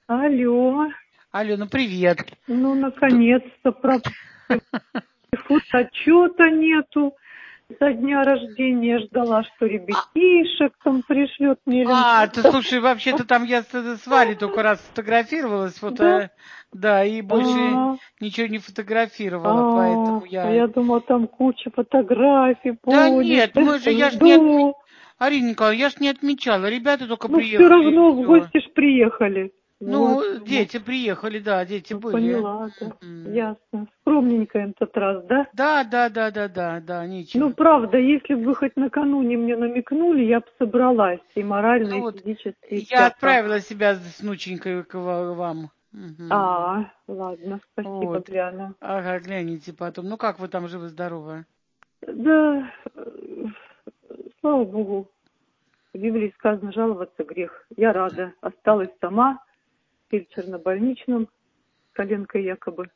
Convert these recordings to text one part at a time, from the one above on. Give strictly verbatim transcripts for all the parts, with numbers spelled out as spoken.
Алло. Алло, ну привет. Ну, наконец-то. Про... Фотоотчета нету. Со дня рождения ждала, что ребятишек там пришлет мне. А, ты слушай, вообще-то там я с, с Валей только раз фотографировалась, Да? фото, да, и больше А, ничего не фотографировала, а, поэтому а я... я думала, там куча фотографий Да будет. нет, мы же, я ж не отмечала, Жду. Арина Николаевна, я ж не отмечала, ребята только Ну, все приехали, и равно в все. гости ж приехали. Вот. Ну, дети приехали, да, дети Ну, были. поняла, да. Мгм. Ясно. Скромненько этот раз, да? Да, да, да, да, да, да, Ну, ничего. правда, если бы вы хоть накануне мне намекнули, я бы собралась и морально, Ну и вот, физически, и я всяко. отправила себя с внученькой к ва- вам. Мгм. А, ладно, спасибо, Вот. гляну. Ага, гляните потом. Ну как вы там живы-здоровы? Да, э, слава богу, в Библии сказано, жаловаться грех. Я рада. Осталась сама, фельдшер на больничном, с коленкой якобы.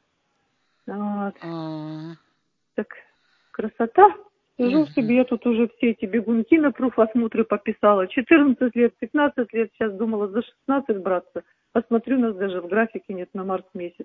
Вот. А, Так, красота. Сижу мгм. себе, я тут уже все эти бегунки на профосмотры пописала. четырнадцать лет, пятнадцать лет, сейчас думала за шестнадцать браться. Посмотрю, нас даже в графике нет на март месяц.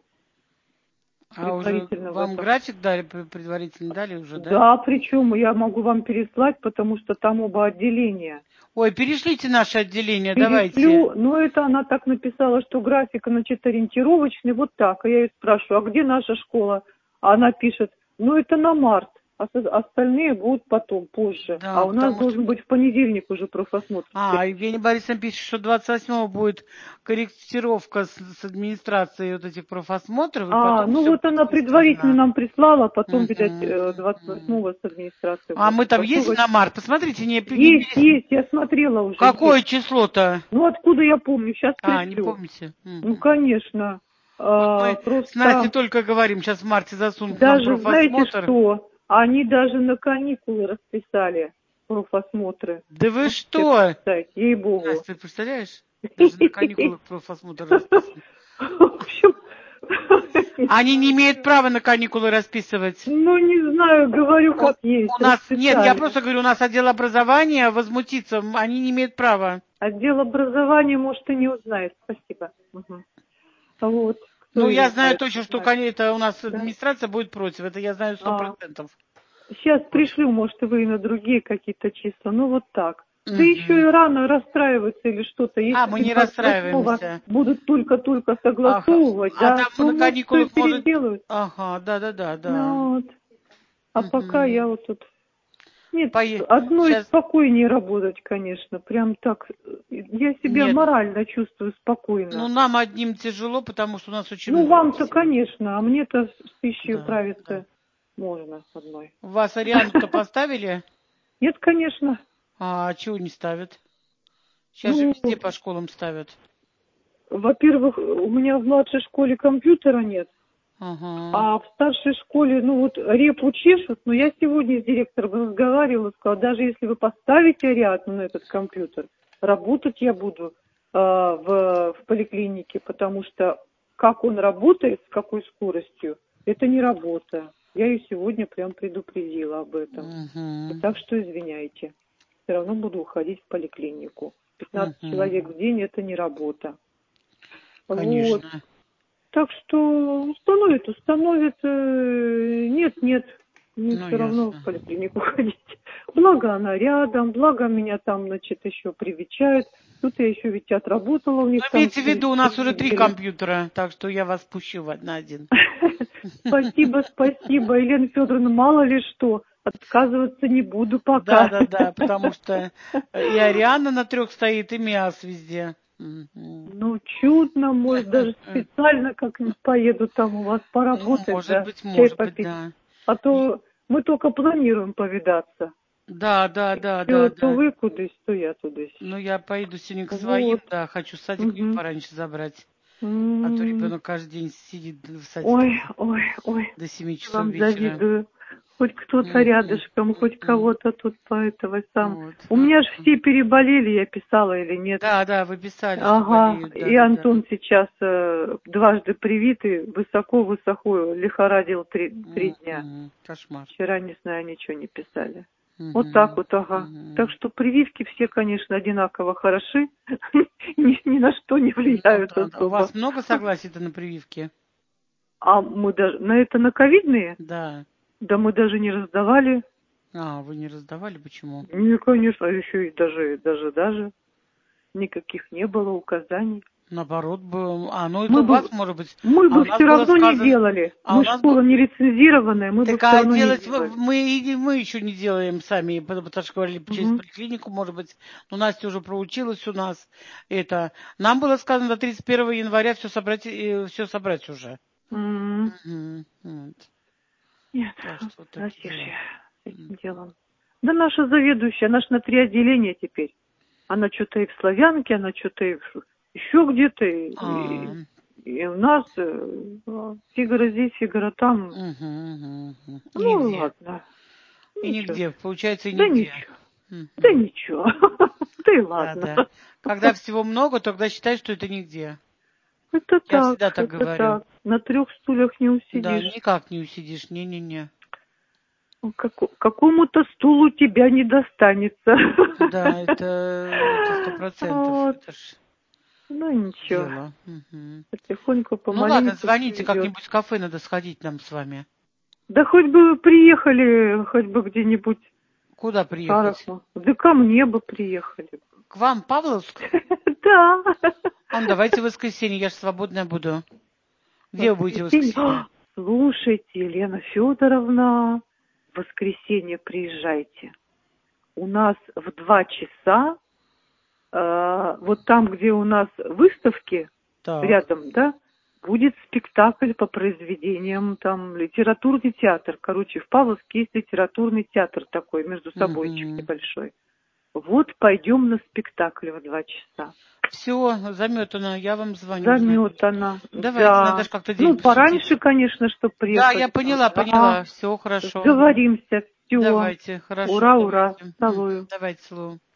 А уже Предварительно в вам этом. график дали, пр- предварительно дали уже, да? Да, причем я могу вам переслать, потому что там оба отделения. Ой, перешлите наше отделение, давайте. Перешлю, но это она так написала, что график, значит, ориентировочный, вот так. А я ее спрашиваю, а где наша школа? А она пишет, ну это на март, а со- остальные будут потом, позже. А Да, у нас потому что... должен быть в понедельник уже профосмотр А, Евгения следующий. Борисовна пишет, что двадцать восьмого будет корректировка с, с администрацией вот этих профосмотров, и А, потом ну все вот будет она предварительно выстроено. нам прислала, а потом, видать, Мгм, э, двадцать мгм. восьмого с администрацией А мы будем там есть согласовывать. на март? Посмотрите, не, не Есть, перес- есть, я смотрела уже, есть. Какое число-то? Ну откуда я помню, сейчас А, не пришлю. помните? Ну, Мгм. конечно. Вот А, мы с Настей просто только говорим, сейчас в марте засунут нам даже, знаете профосмотр. что, они даже на каникулы расписали профосмотры. Да вы Можете что? представить, ей-богу. Настя, ты представляешь? Даже на каникулах профосмотр расписан. В общем, не Они не знаю, имеют говорю. права на каникулы расписывать. Ну, не знаю, говорю, У, как есть, у нас, нет, я расписали. просто говорю, у нас отдел образования возмутится, они не имеют права. Отдел образования, может, и не узнает. Спасибо. Мгм. Вот, кто Ну, я его знаю знает, точно, что узнает. кон- это у нас Да? администрация будет против, это я знаю сто А, процентов. сейчас Вот. пришлю, может, вы и на другие какие-то числа. Ну, вот так. Да еще и Мгм. рано расстраиваться или что-то. А, Если мы вы не двадцать восьмого расстраиваемся. будут только-только Ага. согласовывать, А да, там то, на может, что и каникулах может... переделают. Ага, да-да-да, да. Ну, вот. А пока Мгм. я вот тут... Нет, Пое... одной Сейчас... спокойнее работать, конечно. Прям так... э, Я себя Нет, морально чувствую ну спокойно. нам одним тяжело, потому что у нас очень Ну, много вам-то, всего. конечно, а мне-то с тысячей Да, да. управиться можно одной. Вас Ариану-то поставили? Нет, конечно. А чего не ставят? Сейчас же Ну, везде по школам ставят. во-первых, у меня в младшей школе компьютера нет, Ага. а в старшей школе, ну вот, репу чешут, но я сегодня с директором разговаривала, сказала, даже если вы поставите Ариадну на этот компьютер, работать я буду э, в, в поликлинике, потому что как он работает, с какой скоростью, это не работа. Я ее сегодня прям предупредила об этом. И Угу. так что извиняйте, все равно буду уходить в поликлинику. пятнадцать Угу. человек в день это не работа. Вот. Конечно. Так что установит, установит. э, Нет, нет, мне Ну, все равно в ясно. поликлинику ходить. Благо она рядом, благо меня там, значит, еще привечают. Тут я еще ведь отработала у Ну, них там имейте в три, виду, у нас три уже три недели. компьютера, так что я вас пущу в- на один. Спасибо, спасибо, Елена Федоровна, мало ли что. Отказываться не буду Да, пока. да, да, потому что э, и Ариана на трех стоит, и Миас везде. Мгм. Ну, чудно, может, даже специально как-нибудь поеду там у вас Ну, поработать, может да, быть, чай может быть, попить. да. А И- то мы только планируем повидаться. Да, да, да, То, да, то да. вы кудись, то я тудысь. Ну, я поеду сегодня к своим, Вот. да, хочу садик ее Угу. пораньше забрать. А то М. ребенок каждый день сидит в садике Ой, ой, ой, до семи часов вам вечера. завидую. Хоть кто-то Мгм, рядышком, хоть мгм. кого-то тут по этого сам. Вот. У меня же все переболели, я писала или нет. Да, да, вы писали, что Ага, болеют, да, и да, да. Антон сейчас э, дважды привитый, высоко-высоко лихорадил три, три дня. Мгм. Кошмар. Вчера, не знаю, ничего не писали. Вот так Мгм. вот, ага. Так Мгм. что прививки все, конечно, одинаково хороши, ни, ни на что не Ну влияют да, да. У вас особо. много согласий-то на прививки? А мы даже на это на ковидные, Да. да мы даже не раздавали. А, вы не раздавали? Почему? Не, конечно, еще и даже, даже, даже никаких не было указаний. Наоборот, был. А, ну это Мы у вас бы, может быть. мы А бы у нас все было равно не сказано. делали. А у Мы нас бы. школа не лицензированная, мы бы Так все а равно не делать мы, делали. мы, и мы еще не делаем сами, потому потому что говорили через Угу. поликлинику, может быть. Но Настя уже проучилась у нас. Это. Нам было сказано до тридцать первого января все собрать, все собрать уже. М. Мгм. Вот. Нет, Так что вот такие затишье дела. с М. этим делом. Да наша заведующая, она ж на три отделения теперь. Она что-то и в Славянке, она что-то и в- еще где-то, и, А, и- и у нас э, фигура здесь, фигура там. мгм, мгм, мгм. И Ну, нигде. ладно. И Ничего. нигде. Получается, и Да нигде. ничего. Да Мгм. ничего. Да и Да, ладно. да. Когда всего много, тогда считай, что это нигде. Это Я так, всегда так это говорю. так. На трех стульях не Да, усидишь. никак не усидишь. Не-не-не. Ну, како- какому-то стулу тебя не достанется. Да, это это сто процентов. Вот. Это ж Ну ничего. дело. Мгм. Потихоньку, Ну ладно, помаленьку звоните, все идет. как-нибудь в кафе надо сходить нам с вами. Да хоть бы приехали, хоть бы где-нибудь Куда в приехать? Шараху. Да ко мне бы приехали. К вам, Павловск? Да. А ну давайте в воскресенье, я же свободная буду. Где вы будете в Воскресенье. воскресенье? А, слушайте, Елена Федоровна, в воскресенье приезжайте. У нас в два часа, э, вот там, где у нас выставки, Так. рядом, да, будет спектакль по произведениям, там, литературный театр. Короче, в Павловске есть литературный театр такой, между собойчик Угу. небольшой. Вот пойдем на спектакль в два часа. Все, заметано, я вам звоню, значит. Заметана, Давайте, надо да. же как-то день Ну, пораньше, посвятить. конечно, чтобы Да, я приехать. поняла, Да, поняла. Все хорошо. сговоримся, все. Давайте, хорошо, Ура, ура, давайте. Мгм. целую. Давайте, целую.